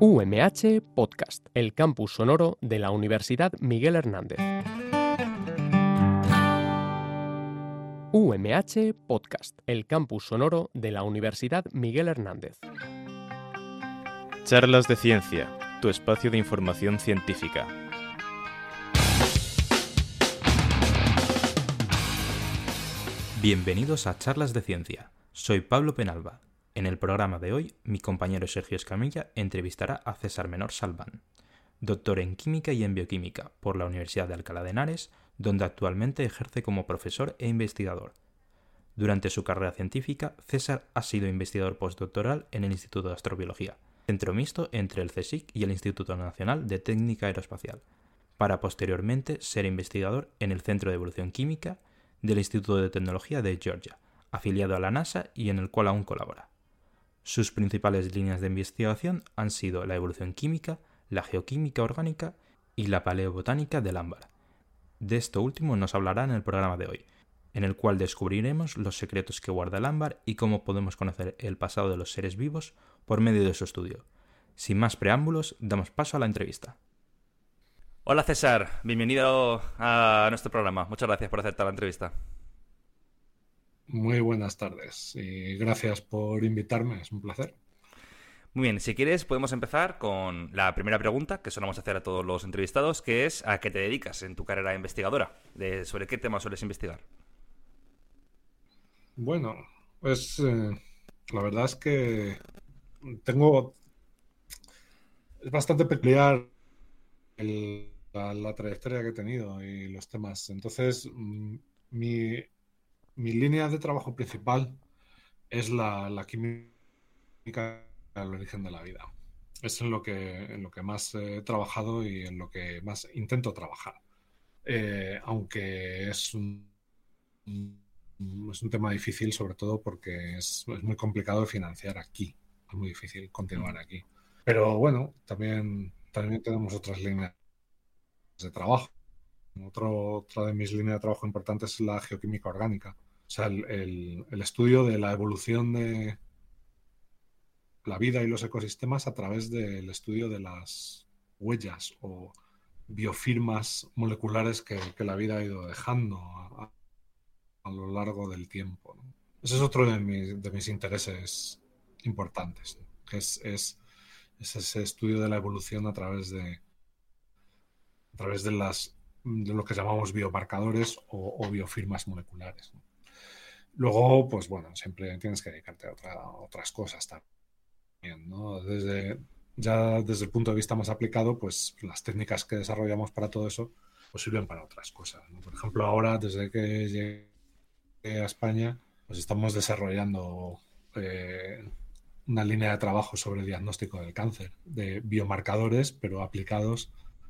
UMH Podcast, el campus sonoro de la Universidad Miguel Hernández. UMH Podcast, el campus sonoro de la Universidad Miguel Hernández. Charlas de Ciencia, tu espacio de información científica. Bienvenidos a Charlas de Ciencia. Soy Pablo Penalba. En el programa de hoy, mi compañero Sergio Escamilla entrevistará a César Menor Salván, doctor en Química y en Bioquímica por la Universidad de Alcalá de Henares, donde actualmente ejerce como profesor e investigador. Durante su carrera científica, César ha sido investigador postdoctoral en el Instituto de Astrobiología, centro mixto entre el CSIC y el Instituto Nacional de Técnica Aeroespacial, para posteriormente ser investigador en el Centro de Evolución Química del Instituto de Tecnología de Georgia, afiliado a la NASA y en el cual aún colabora. Sus principales líneas de investigación han sido la evolución química, la geoquímica orgánica y la paleobotánica del ámbar. De esto último nos hablará en el programa de hoy, en el cual descubriremos los secretos que guarda el ámbar y cómo podemos conocer el pasado de los seres vivos por medio de su estudio. Sin más preámbulos, damos paso a la entrevista. Hola César, bienvenido a nuestro programa. Muchas gracias por aceptar la entrevista. Muy buenas tardes y gracias por invitarme, es un placer. Muy bien, si quieres podemos empezar con la primera pregunta que solemos hacer a todos los entrevistados, que es ¿a qué te dedicas en tu carrera investigadora? ¿Sobre qué tema sueles investigar? Bueno, pues la verdad es que es bastante peculiar la trayectoria que he tenido y los temas. Entonces, mi línea de trabajo principal es la química al origen de la vida. Es en lo que más he trabajado y en lo que más intento trabajar. Aunque es un tema difícil, sobre todo porque es muy complicado de financiar aquí. Es muy difícil continuar aquí. Pero bueno, también tenemos otras líneas de trabajo. Otra de mis líneas de trabajo importantes es la geoquímica orgánica. O sea, el estudio de la evolución de la vida y los ecosistemas a través del estudio de las huellas o biofirmas moleculares que la vida ha ido dejando a lo largo del tiempo, ¿no? Ese es otro de mis intereses importantes, ¿no? Que es ese estudio de la evolución a través de lo que llamamos biomarcadores o biofirmas moleculares, ¿no? Luego, pues bueno, siempre tienes que dedicarte a otras cosas también, ¿no? Desde el punto de vista más aplicado, pues las técnicas que desarrollamos para todo eso pues sirven para otras cosas, ¿no? Por ejemplo, ahora, desde que llegué a España, pues estamos desarrollando una línea de trabajo sobre el diagnóstico del cáncer, de biomarcadores, pero aplicados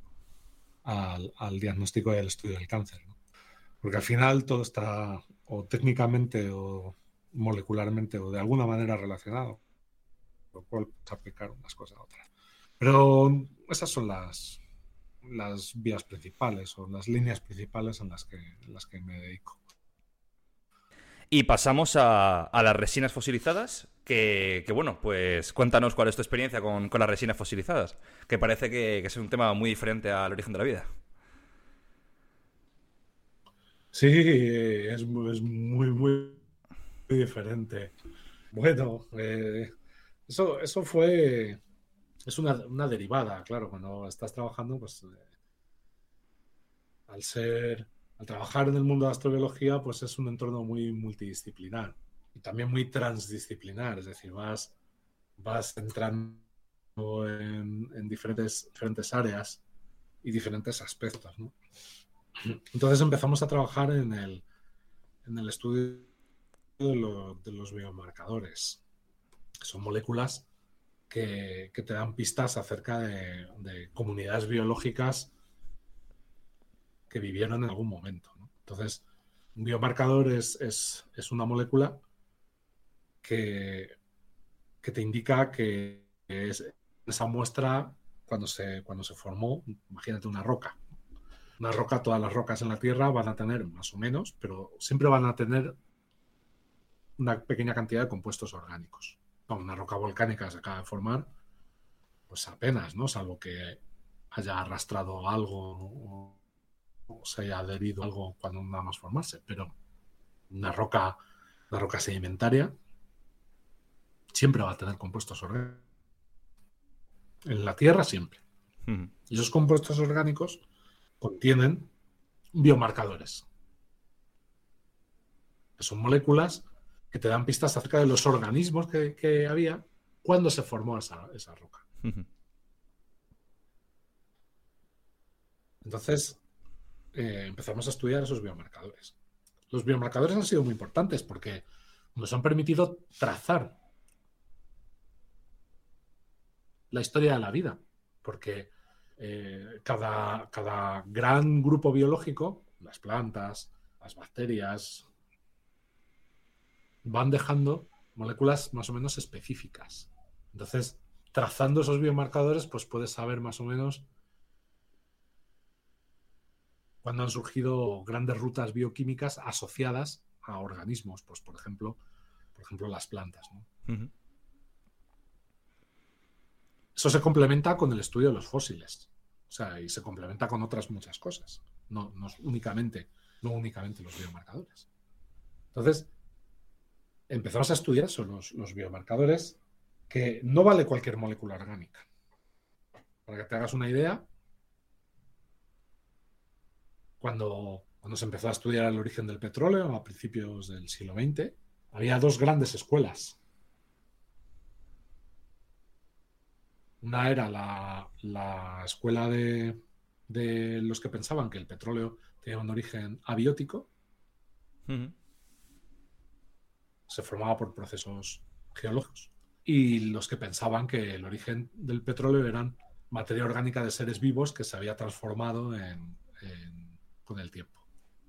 al diagnóstico y al estudio del cáncer, ¿no? Porque al final todo está o técnicamente o molecularmente o de alguna manera relacionado, lo cual puedes aplicar unas cosas a otras. Pero esas son las vías principales o las líneas principales en las que me dedico. Y pasamos a las resinas fosilizadas, que bueno, pues cuéntanos cuál es tu experiencia con las resinas fosilizadas, que parece que es un tema muy diferente al origen de la vida. Sí, es muy diferente. Bueno, eso es una derivada, claro. Cuando estás trabajando, pues al trabajar en el mundo de la astrobiología, pues es un entorno muy multidisciplinar y también muy transdisciplinar. Es decir, vas entrando en diferentes áreas y diferentes aspectos, ¿no? Entonces empezamos a trabajar en el estudio de los biomarcadores. Son moléculas que te dan pistas acerca de comunidades biológicas que vivieron en algún momento, ¿no? Entonces, un biomarcador es una molécula que te indica que es esa muestra cuando se formó. Imagínate una roca. Una roca, todas las rocas en la Tierra van a tener más o menos, pero siempre van a tener una pequeña cantidad de compuestos orgánicos. Una roca volcánica se acaba de formar pues apenas, ¿no? Salvo que haya arrastrado algo o se haya adherido algo cuando nada más formarse, pero una roca sedimentaria siempre va a tener compuestos orgánicos. En la Tierra siempre. Y esos compuestos orgánicos contienen biomarcadores. Que son moléculas que te dan pistas acerca de los organismos que había cuando se formó esa roca. Entonces, empezamos a estudiar esos biomarcadores. Los biomarcadores han sido muy importantes porque nos han permitido trazar la historia de la vida. Porque cada gran grupo biológico, las plantas, las bacterias, van dejando moléculas más o menos específicas. Entonces, trazando esos biomarcadores, pues puedes saber más o menos cuándo han surgido grandes rutas bioquímicas asociadas a organismos, pues por ejemplo las plantas, ¿no? Eso se complementa con el estudio de los fósiles. O sea, y se complementa con otras muchas cosas. No únicamente los biomarcadores. Entonces, empezamos a estudiar eso, los biomarcadores, que no vale cualquier molécula orgánica. Para que te hagas una idea, cuando se empezó a estudiar el origen del petróleo a principios del siglo XX, había dos grandes escuelas. Una era la escuela de los que pensaban que el petróleo tenía un origen abiótico. Se formaba por procesos geológicos. Y los que pensaban que el origen del petróleo eran materia orgánica de seres vivos que se había transformado con el tiempo.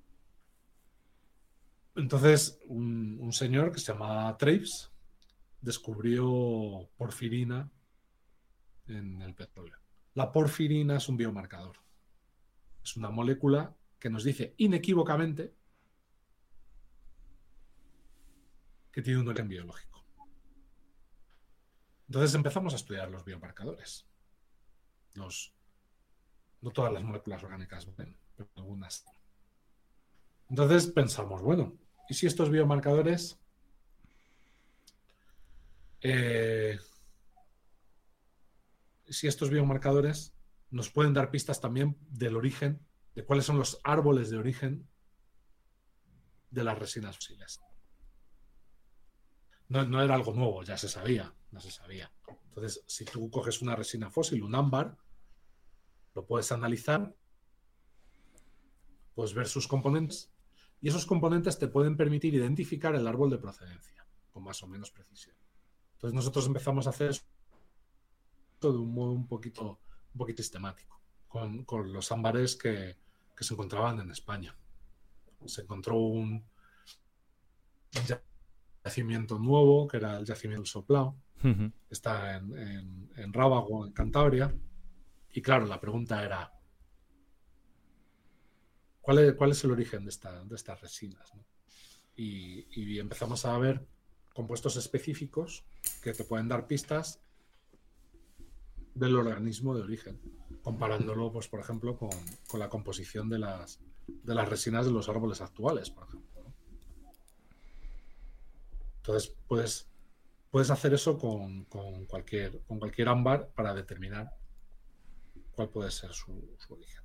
Entonces, un señor que se llamaba Traves descubrió porfirina en el petróleo. La porfirina es un biomarcador. Es una molécula que nos dice inequívocamente que tiene un origen biológico. Entonces empezamos a estudiar los biomarcadores. No todas las moléculas orgánicas ven, pero algunas. Entonces pensamos, bueno, ¿y si estos biomarcadores nos pueden dar pistas también del origen, de cuáles son los árboles de origen de las resinas fósiles? No era algo nuevo, ya se sabía. Entonces, si tú coges una resina fósil, un ámbar, lo puedes analizar, puedes ver sus componentes, y esos componentes te pueden permitir identificar el árbol de procedencia con más o menos precisión. Entonces nosotros empezamos a hacer eso de un modo un poquito sistemático, con los ámbares que se encontraban en España. Se encontró un yacimiento nuevo, que era el yacimiento del Soplao. Está en Rábago, en Cantabria. Y claro, la pregunta era, ¿cuál es el origen de estas resinas, ¿no? Y empezamos a ver compuestos específicos que te pueden dar pistas del organismo de origen, comparándolo, pues, por ejemplo, con la composición de las resinas de los árboles actuales, por ejemplo, ¿no? Entonces, puedes hacer eso con cualquier ámbar para determinar cuál puede ser su origen.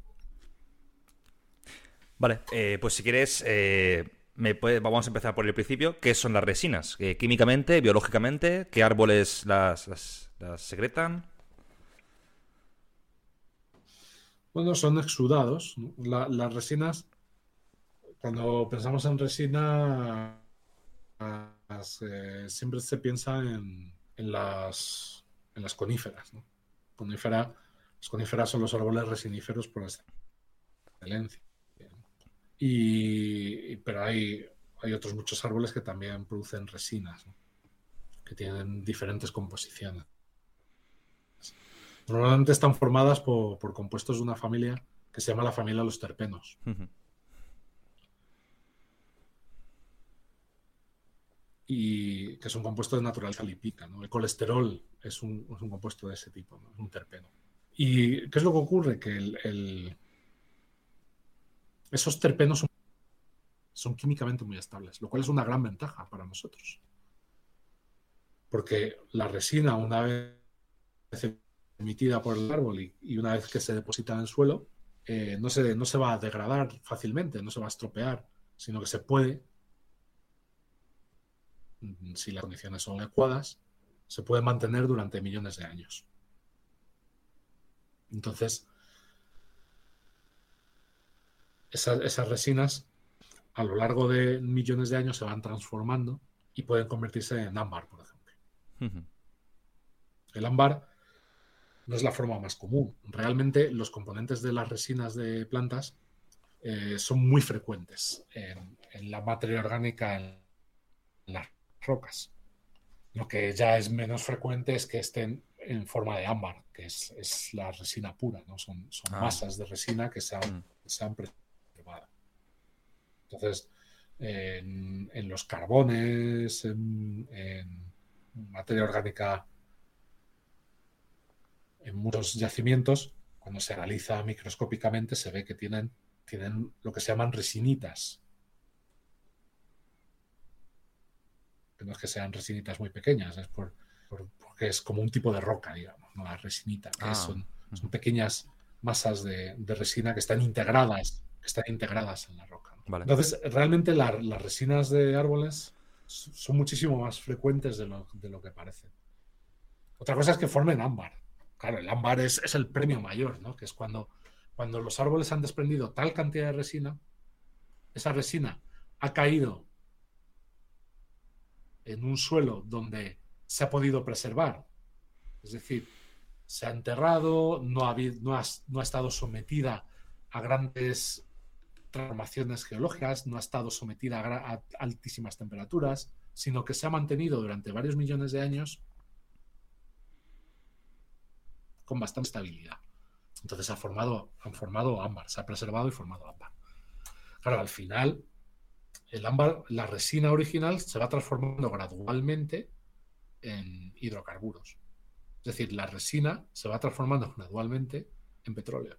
Vale, pues si quieres, vamos a empezar por el principio. ¿Qué son las resinas? Químicamente, biológicamente, ¿qué árboles las secretan? Bueno, son exudados, ¿no? Las resinas, cuando pensamos en resina, siempre se piensa en las coníferas, ¿no? Las coníferas son los árboles resiníferos por excelencia. Pero hay otros muchos árboles que también producen resinas, ¿no? Que tienen diferentes composiciones. Normalmente están formadas por compuestos de una familia que se llama la familia de los terpenos. y que es un compuesto de naturaleza lipídica, ¿no? El colesterol es un compuesto de ese tipo, ¿no? Es un terpeno. ¿Y qué es lo que ocurre? Que esos terpenos son químicamente muy estables, lo cual es una gran ventaja para nosotros. Porque la resina, una vez emitida por el árbol y una vez que se deposita en el suelo, no se va a degradar fácilmente, no se va a estropear, sino que se puede, si las condiciones son adecuadas, se puede mantener durante millones de años. Entonces, esas resinas a lo largo de millones de años se van transformando y pueden convertirse en ámbar, por ejemplo. Ujú. El ámbar no es la forma más común. Realmente los componentes de las resinas de plantas son muy frecuentes en la materia orgánica en las rocas. Lo que ya es menos frecuente es que estén en forma de ámbar, que es la resina pura, ¿no? Son masas de resina que se han preservado. Entonces, en los carbones, en materia orgánica, en muchos yacimientos, cuando se analiza microscópicamente, se ve que tienen lo que se llaman resinitas. Que no es que sean resinitas muy pequeñas, es porque es como un tipo de roca, digamos, ¿no? La resinita, que son pequeñas masas de resina que están integradas en la roca, ¿no? Vale. Entonces, realmente las resinas de árboles son muchísimo más frecuentes de lo que parecen. Otra cosa es que formen ámbar. Claro, el ámbar es el premio mayor, ¿no? Que es cuando los árboles han desprendido tal cantidad de resina, esa resina ha caído en un suelo donde se ha podido preservar. Es decir, se ha enterrado, no ha estado sometida a grandes transformaciones geológicas, no ha estado sometida a altísimas temperaturas, sino que se ha mantenido durante varios millones de años con bastante estabilidad. Entonces han formado ámbar, se ha preservado y formado ámbar. Claro, al final, el ámbar, la resina original, se va transformando gradualmente en hidrocarburos. Es decir, la resina se va transformando gradualmente en petróleo.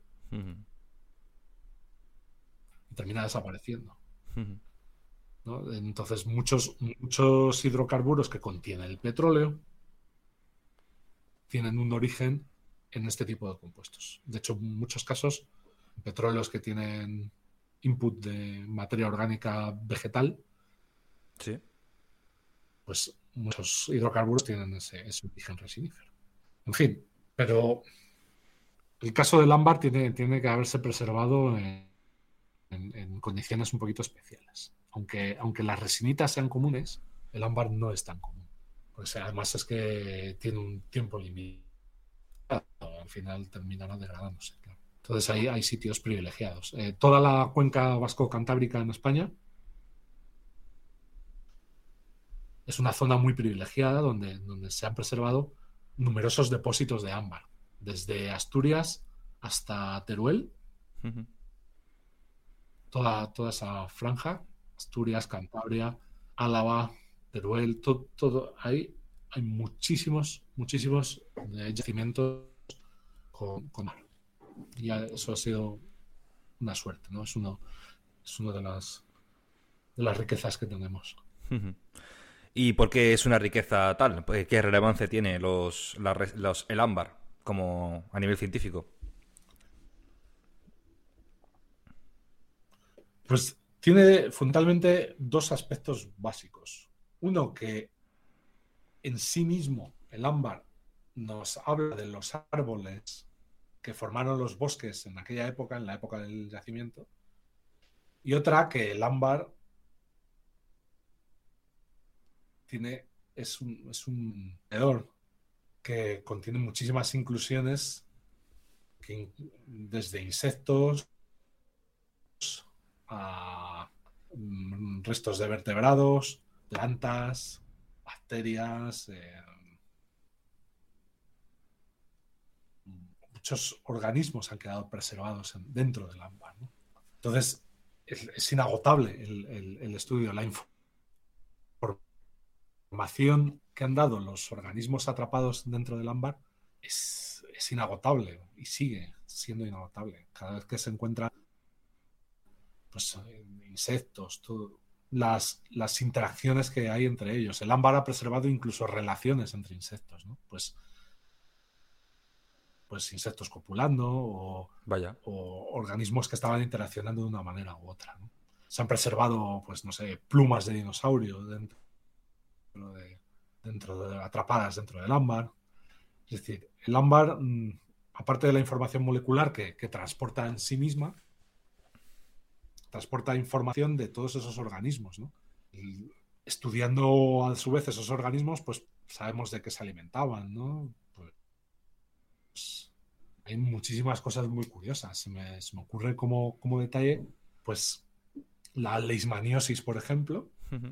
Y termina desapareciendo. ¿No? Entonces, muchos hidrocarburos que contienen el petróleo tienen un origen en este tipo de compuestos. De hecho, en muchos casos, petróleos que tienen input de materia orgánica vegetal, sí, pues muchos hidrocarburos tienen ese origen resinífero. En fin, pero el caso del ámbar tiene que haberse preservado en condiciones un poquito especiales. Aunque las resinitas sean comunes, el ámbar no es tan común. Pues además es que tiene un tiempo limitado. Al final terminará degradándose. Claro. Entonces ahí hay sitios privilegiados. Toda la cuenca vasco-cantábrica en España es una zona muy privilegiada donde se han preservado numerosos depósitos de ámbar, desde Asturias hasta Teruel. Toda esa franja, Asturias, Cantabria, Álava, Teruel, todo ahí hay muchísimos yacimientos con mar. Y eso ha sido una suerte, ¿no? Es uno de las riquezas que tenemos. ¿Y por qué es una riqueza tal? ¿Qué relevancia tiene el ámbar como a nivel científico? Pues tiene fundamentalmente dos aspectos básicos. Uno, que en sí mismo el ámbar nos habla de los árboles que formaron los bosques en aquella época, en la época del yacimiento. Y otra, que el ámbar es un medidor que contiene muchísimas inclusiones, desde insectos a restos de vertebrados, plantas, bacterias, muchos organismos han quedado preservados dentro del ámbar, ¿no? Entonces es inagotable el estudio, la información información que han dado los organismos atrapados dentro del ámbar es inagotable y sigue siendo inagotable. Cada vez que se encuentran pues, insectos, las interacciones que hay entre ellos. El ámbar ha preservado incluso relaciones entre insectos, ¿no? Pues insectos copulando o organismos que estaban interaccionando de una manera u otra, ¿no? Se han preservado, pues no sé, plumas de dinosaurio atrapadas dentro del ámbar. Es decir, el ámbar, aparte de la información molecular que transporta en sí misma, transporta información de todos esos organismos, ¿no? Y estudiando a su vez esos organismos, pues sabemos de qué se alimentaban, ¿no? Pues, hay muchísimas cosas muy curiosas. Se me ocurre como detalle, pues la leishmaniosis, por ejemplo,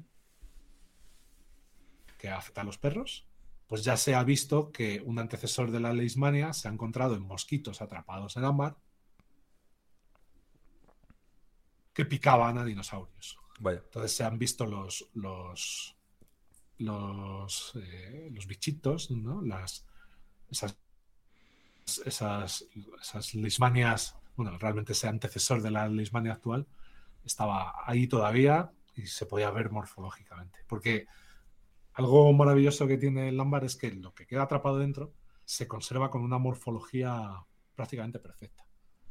que afecta a los perros. Pues ya se ha visto que un antecesor de la leishmania se ha encontrado en mosquitos atrapados en ámbar que picaban a dinosaurios. Vaya. Entonces se han visto los bichitos, ¿no? Esas leishmanias, bueno, realmente ese antecesor de la leishmania actual estaba ahí todavía y se podía ver morfológicamente. Porque algo maravilloso que tiene el ámbar es que lo que queda atrapado dentro se conserva con una morfología prácticamente perfecta.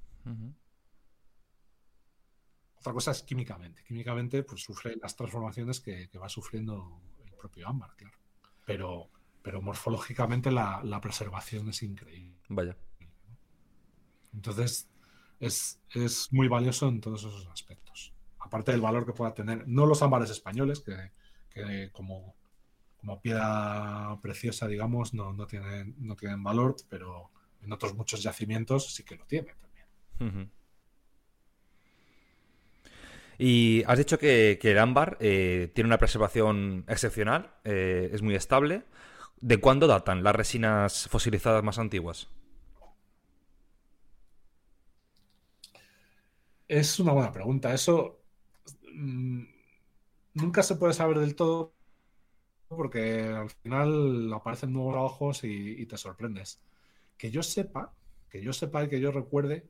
Otra cosa es químicamente. Químicamente, pues sufre las transformaciones que va sufriendo el propio ámbar, claro. Pero morfológicamente la preservación es increíble. Vaya. Entonces, es muy valioso en todos esos aspectos. Aparte del valor que pueda tener, no los ámbares españoles, que como piedra preciosa, digamos, no tienen valor, pero en otros muchos yacimientos sí que lo tienen también. Y has dicho que el ámbar tiene una preservación excepcional, es muy estable. ¿De cuándo datan las resinas fosilizadas más antiguas? Es una buena pregunta. Eso nunca se puede saber del todo porque al final aparecen nuevos trabajos y te sorprendes. Que yo sepa y que yo recuerde,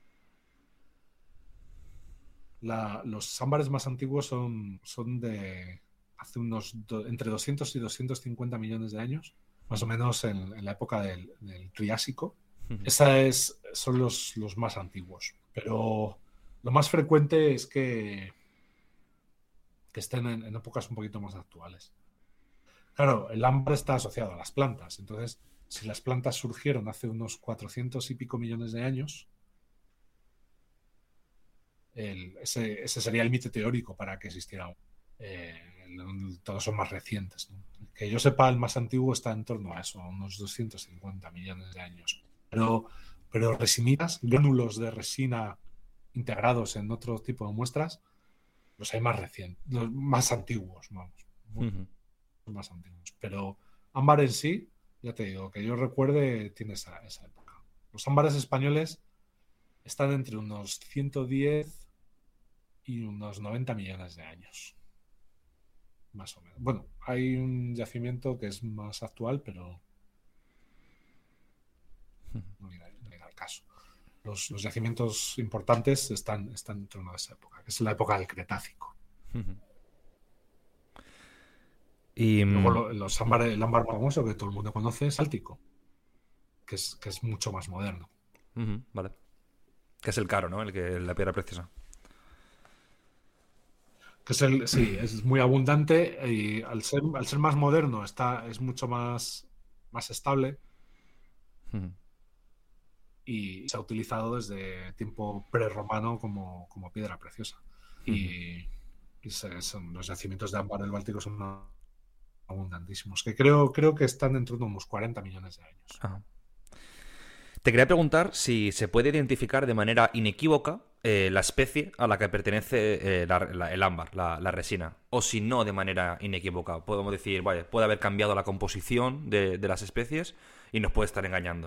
los ámbares más antiguos son de hace entre 200 y 250 millones de años, más o menos en la época del Triásico. Son los más antiguos. Pero lo más frecuente es que estén en épocas un poquito más actuales. Claro, el ámbar está asociado a las plantas. Entonces, si las plantas surgieron hace unos 400 y pico millones de años, ese sería el mito teórico para que existiera. Todos son más recientes, ¿no? Que yo sepa, el más antiguo está en torno a eso, a unos 250 millones de años. Pero resinitas, gránulos de resina integrados en otro tipo de muestras, los hay más recientes, los más antiguos, vamos. Más antiguos. Pero ámbar en sí, ya te digo, que yo recuerde, tiene esa época. Los ámbares españoles están entre unos 110 y unos 90 millones de años. Más o menos. Bueno, hay un yacimiento que es más actual, pero no viene al caso. Los yacimientos importantes están en torno a esa época, que es la época del Cretácico. Y luego el ámbar famoso que todo el mundo conoce es Áltico, que es mucho más moderno. Vale. Que es el caro, ¿no? La piedra preciosa. Sí, es muy abundante y al ser más moderno es mucho más estable y se ha utilizado desde tiempo prerromano como piedra preciosa. Y los yacimientos de ámbar del Báltico son abundantísimos, que creo que están dentro de unos 40 millones de años. Ajá. Te quería preguntar si se puede identificar de manera inequívoca la especie a la que pertenece el ámbar, la resina, o si no de manera inequívoca. Podemos decir, vaya, puede haber cambiado la composición de las especies y nos puede estar engañando.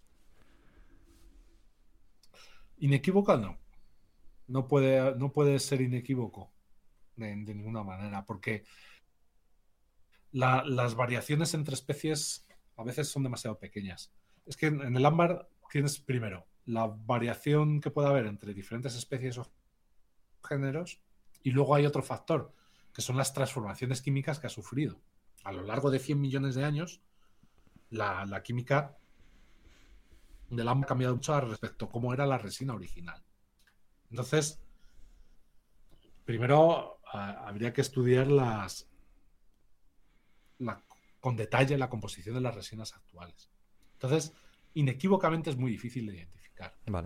Inequívoca no. No puede ser inequívoco de ninguna manera, porque las variaciones entre especies a veces son demasiado pequeñas. Es que en el ámbar tienes primero la variación que puede haber entre diferentes especies o géneros, y luego hay otro factor, que son las transformaciones químicas que ha sufrido. A lo largo de 100 millones de años, la química del ámbar ha cambiado mucho respecto a cómo era la resina original. Entonces, primero habría que estudiar con detalle la composición de las resinas actuales. Entonces, inequívocamente es muy difícil de identificar. Vale.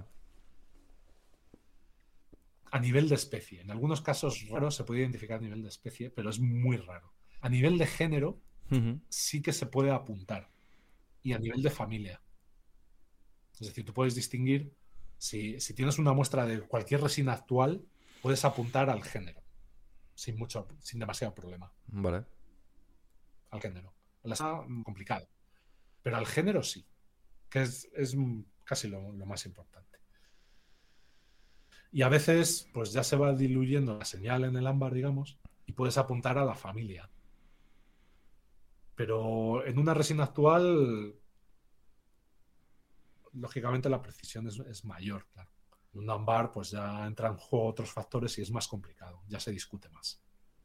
A nivel de especie. En algunos casos raros se puede identificar a nivel de especie, pero es muy raro. A nivel de género sí que se puede apuntar. Y a nivel de familia. Es decir, tú puedes distinguir, si tienes una muestra de cualquier resina actual, puedes apuntar al género. Sin demasiado problema. Vale. Al género. Es complicado. Pero al género sí. Que es casi lo más importante. Y a veces, pues ya se va diluyendo la señal en el ámbar, digamos, y puedes apuntar a la familia. Pero en una resina actual, lógicamente la precisión es mayor, claro. En un ámbar, pues ya entran en juego otros factores y es más complicado, ya se discute más.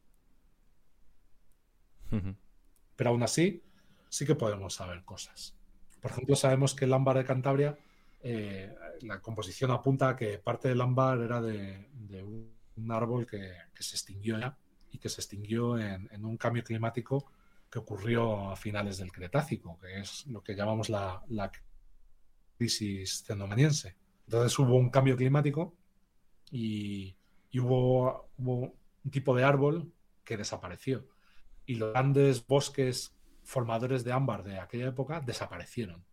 Pero aún así, sí que podemos saber cosas. Por ejemplo, sabemos que el ámbar de Cantabria, la composición apunta a que parte del ámbar era de un árbol que se extinguió ya, y que se extinguió en un cambio climático que ocurrió a finales del Cretácico, que es lo que llamamos la crisis cenomaniense. Entonces hubo un cambio climático y hubo un tipo de árbol que desapareció. Y los grandes bosques formadores de ámbar de aquella época desaparecieron.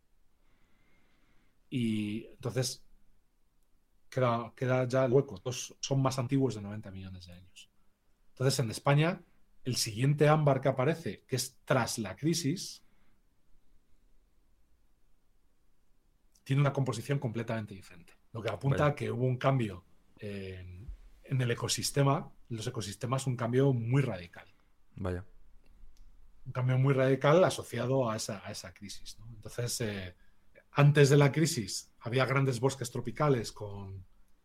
Y entonces queda ya el hueco. Todos son más antiguos de 90 millones de años. Entonces en España, el siguiente ámbar que aparece, que es tras la crisis, tiene una composición completamente diferente. Lo que apunta a que hubo un cambio en el ecosistema, en los ecosistemas, un cambio muy radical. Vaya. Un cambio muy radical asociado a esa crisis, ¿no? Entonces, antes de la crisis había grandes bosques tropicales con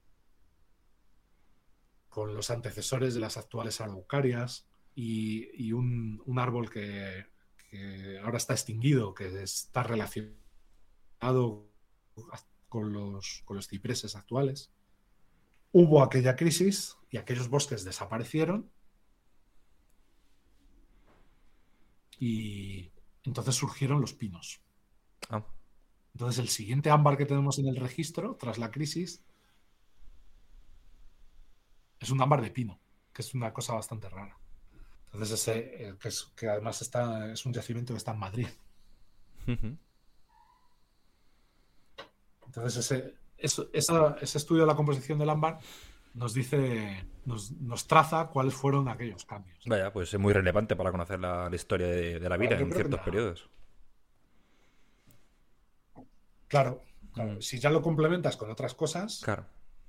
los antecesores de las actuales araucarias y un árbol que ahora está extinguido, que está relacionado con los cipreses actuales. Hubo aquella crisis y aquellos bosques desaparecieron y entonces surgieron los pinos. Entonces el siguiente ámbar que tenemos en el registro tras la crisis es un ámbar de pino, que es una cosa bastante rara. Entonces que además es un yacimiento que está en Madrid. Entonces ese estudio de la composición del ámbar nos dice, nos traza cuáles fueron aquellos cambios. Vaya, pues es muy relevante para conocer la historia de la vida en ciertos periodos. Claro. Si ya lo complementas con otras cosas, claro.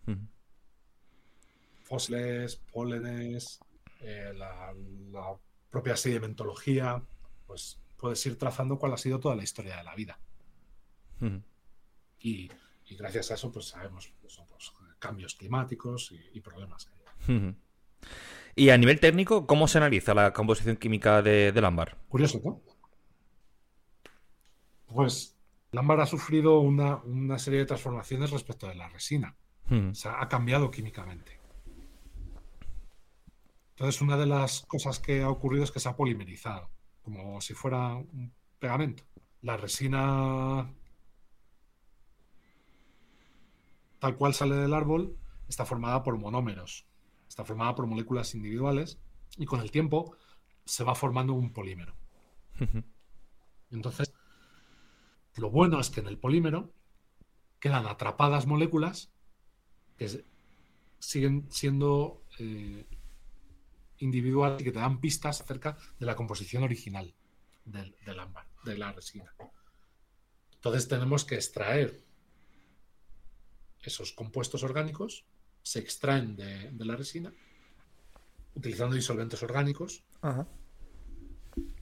Fósiles, pólenes, la propia sedimentología, pues puedes ir trazando cuál ha sido toda la historia de la vida. Y gracias a eso pues sabemos pues, cambios climáticos y problemas que hay. Y a nivel técnico, ¿cómo se analiza la composición química del ámbar? Curioso, ¿no? Pues el ámbar ha sufrido una serie de transformaciones respecto de la resina. O sea, ha cambiado químicamente. Entonces, una de las cosas que ha ocurrido es que se ha polimerizado, como si fuera un pegamento. La resina, tal cual sale del árbol, está formada por monómeros. Está formada por moléculas individuales y con el tiempo se va formando un polímero. Entonces, lo bueno es que en el polímero quedan atrapadas moléculas que siguen siendo individuales y que te dan pistas acerca de la composición original del ámbar, de la resina. Entonces tenemos que extraer esos compuestos orgánicos, se extraen de la resina utilizando disolventes orgánicos.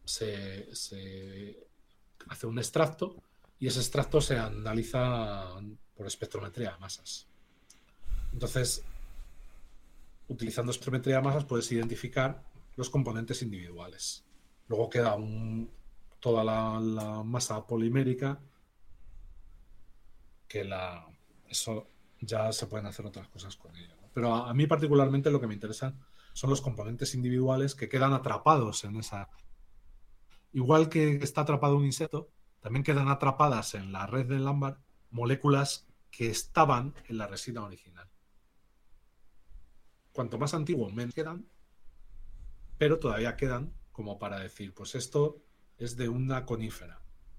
se hace un extracto y ese extracto se analiza por espectrometría de masas. Entonces, utilizando espectrometría de masas puedes identificar los componentes individuales. Luego queda toda la masa polimérica que eso ya se pueden hacer otras cosas con ello, ¿no? Pero a mí particularmente lo que me interesan son los componentes individuales que quedan atrapados en esa... Igual que está atrapado un insecto, también quedan atrapadas en la red del ámbar moléculas que estaban en la resina original. Cuanto más antiguo, menos quedan, pero todavía quedan como para decir, pues esto es de una conífera.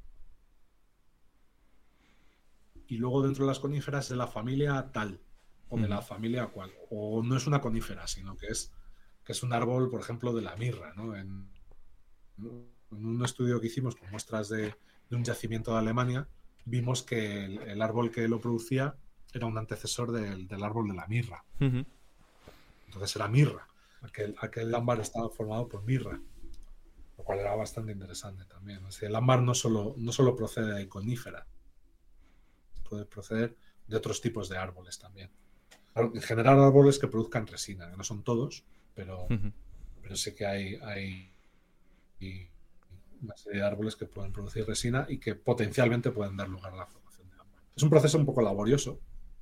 Y luego dentro de las coníferas es de la familia tal, o de la familia cual. O no es una conífera, sino que es un árbol, por ejemplo, de la mirra, ¿no? En un estudio que hicimos con muestras de un yacimiento de Alemania, vimos que el árbol que lo producía era un antecesor del árbol de la mirra. Entonces era mirra. Aquel ámbar estaba formado por mirra, lo cual era bastante interesante también. O sea, el ámbar no solo procede de coníferas, puede proceder de otros tipos de árboles también. En general, árboles que produzcan resina, que no son todos, pero sí que hay una serie de árboles que pueden producir resina y que potencialmente pueden dar lugar a la formación de ámbar. Es un proceso un poco laborioso,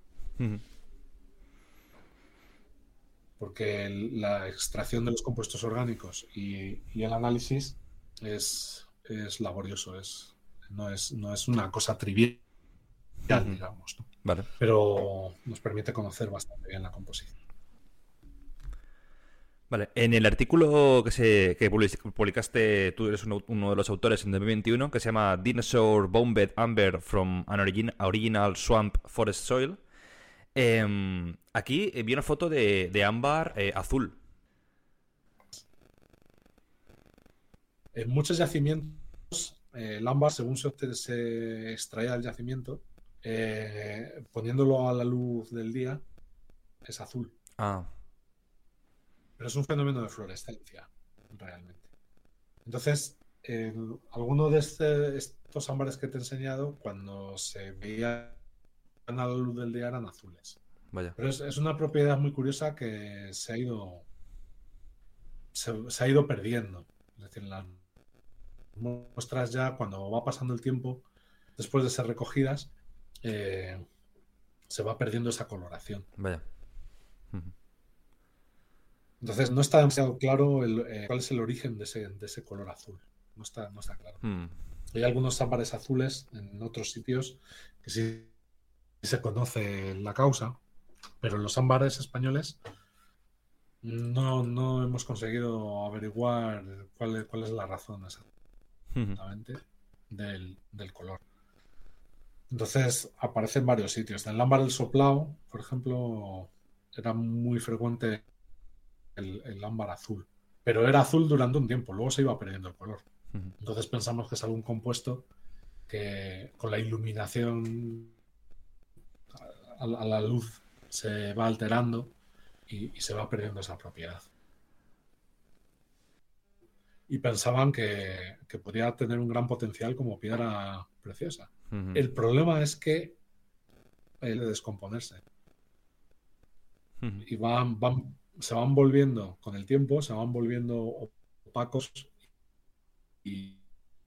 porque la extracción de los compuestos orgánicos y el análisis es laborioso, no es una cosa trivial, digamos, ¿no? Vale. Pero nos permite conocer bastante bien la composición. Vale, en el artículo que publicaste, tú eres uno de los autores en 2021, que se llama Dinosaur Bonebed Amber from an Original Swamp Forest Soil. Aquí vi una foto de ámbar azul. En muchos yacimientos, el ámbar, según se extraía del yacimiento, poniéndolo a la luz del día, es azul. Ah. Pero es un fenómeno de fluorescencia, realmente. Entonces, algunos de estos ámbares que te he enseñado, cuando se veían a la luz del día, eran azules. Vaya. Pero es una propiedad muy curiosa que se ha ido perdiendo. Es decir, las muestras ya, cuando va pasando el tiempo, después de ser recogidas, se va perdiendo esa coloración. Vaya. Entonces no está demasiado claro cuál es el origen de ese color azul. No está claro. Hay algunos ámbares azules en otros sitios que sí se conoce la causa, pero en los ámbares españoles no hemos conseguido averiguar cuál es la razón exactamente del color. Entonces aparece en varios sitios. En el ámbar del Soplao, por ejemplo, era muy frecuente el ámbar azul, pero era azul durante un tiempo, luego se iba perdiendo el color. Entonces pensamos que es algún compuesto que con la iluminación a la luz se va alterando y se va perdiendo esa propiedad. Y pensaban que podría tener un gran potencial como piedra preciosa. El problema es que de descomponerse. Y se van volviendo, con el tiempo, se van volviendo opacos y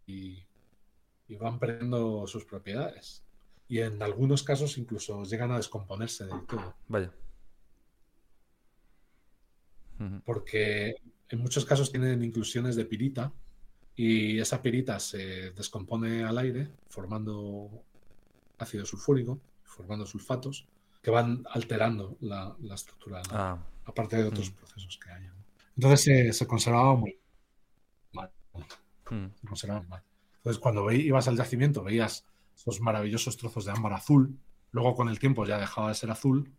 van perdiendo sus propiedades. Y en algunos casos incluso llegan a descomponerse del todo. Vaya. Porque en muchos casos tienen inclusiones de pirita y esa pirita se descompone al aire formando ácido sulfúrico, formando sulfatos que van alterando la estructura, ¿no? Aparte de otros procesos que hay, ¿no? Entonces se conservaba muy mal. Se conservaba muy mal. Entonces cuando ibas al yacimiento veías esos maravillosos trozos de ámbar azul, luego con el tiempo ya dejaba de ser azul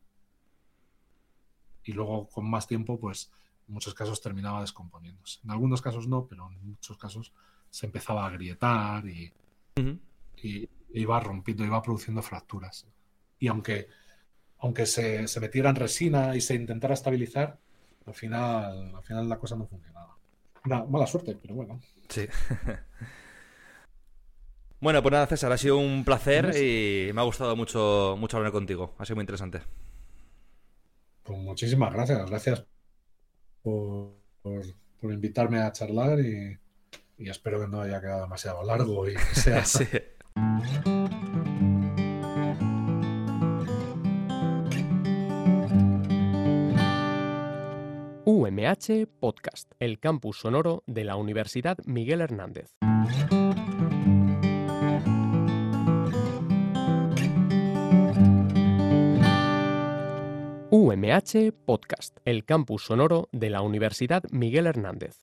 y luego con más tiempo pues en muchos casos terminaba descomponiéndose. En algunos casos no, pero en muchos casos se empezaba a agrietar y iba rompiendo, iba produciendo fracturas. Y aunque se metiera en resina y se intentara estabilizar, al final la cosa no funcionaba. Una mala suerte, pero bueno. Sí. Bueno, pues nada, César, ha sido un placer y me ha gustado mucho hablar contigo. Ha sido muy interesante. Pues muchísimas gracias. Gracias por invitarme a charlar y espero que no haya quedado demasiado largo y que sea... Sí. UMH Podcast, el campus sonoro de la Universidad Miguel Hernández. UMH Podcast, el campus sonoro de la Universidad Miguel Hernández.